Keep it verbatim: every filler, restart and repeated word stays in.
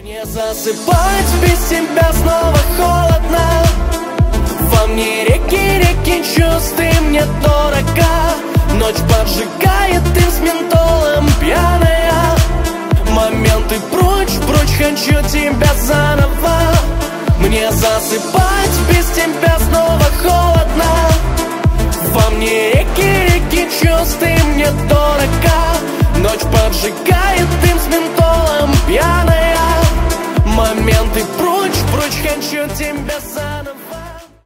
Мне засыпать без тебя снова холодно. Во мне реки, реки чувств, ты мне дорога. Ночь поджигает, ты с ментолом пьяная. Моменты прочь, прочь, хочу тебя заново. Мне засыпать без тебя снова холодно. Во мне реки, реки чувств, ты мне дорога.